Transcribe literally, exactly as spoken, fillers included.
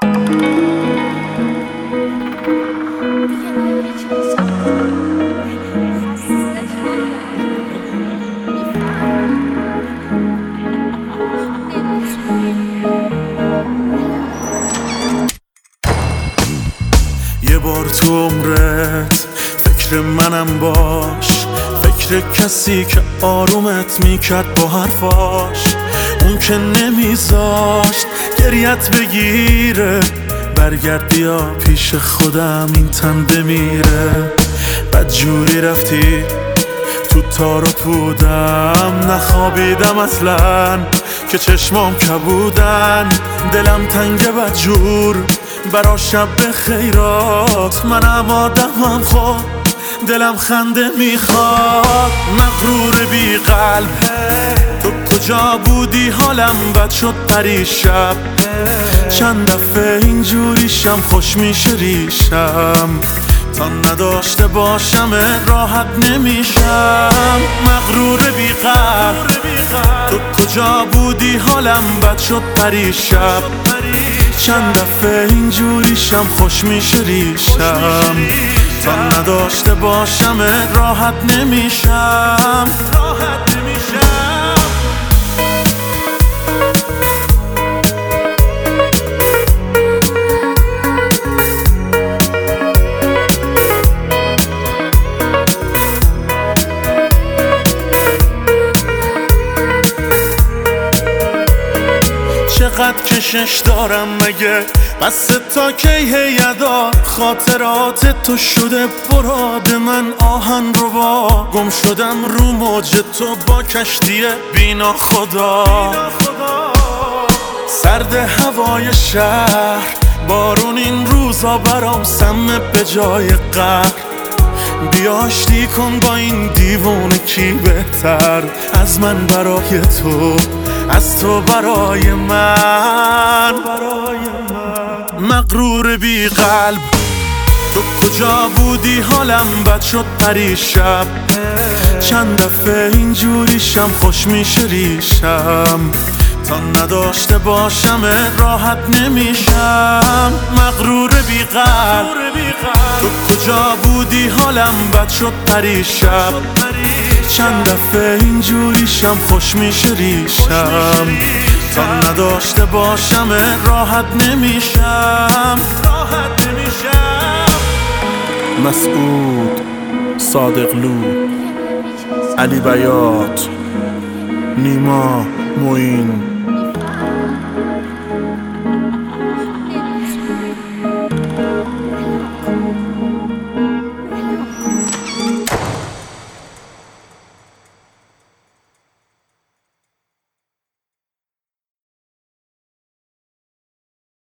یه بار تو عمرت فکر منم باش، فکر کسی که آرومت میکرد با حرفاش، اون که نمیذاشت گریت بگیره. برگرد بیا پیش خودم این تن بمیره. بدجوری رفتی تو تار و پودم، نخوابیدم اصلا که چشمام کبودن. دلم تنگ بدجور برا شب خیرات، منم آدمم خود دلم خنده میخواد. مغرور بی قلب تو کجا بودی؟ حالم بد شد پریشب، چند دفعه اینجوریشم خوش میشه ریشم. تا نداشته باشم راحت نمیشم. مغرور بی قلب تو کجا بودی؟ حالم بد شد پریشب، چند دفعه اینجوریشم خوش میشه ریشم. تا نداشته باشم راحت نمیشم. راحت نمیشم. چقدر کشش دارم مگه؟ بس تا کی هیدا؟ خاطرات تو شده براد من آهن رو با. گم شدم رو موج تو با کشتی بینا خدا. سرد هوای شهر، بارون این روزا برام سمه به جای قهر. بیا آشتی کن با این دیوونه، کی بهتر از من برای تو، از تو برای من. مغرور بی قلب تو کجا بودی؟ حالم بد شد پریشب، چند دفعه اینجوریشم خوش میشه ریشم. تا نداشته باشم راحت نمیشم. مغرور بی قلب تو کجا بودی؟ حالم بد شد پریشب، چند دفعه اینجوریشم خوش میشه ریشم. تا نداشته باشم راحت نمیشم. راحت نمیشم. مسعود، صادقلو، علی بیات، نیما، معین.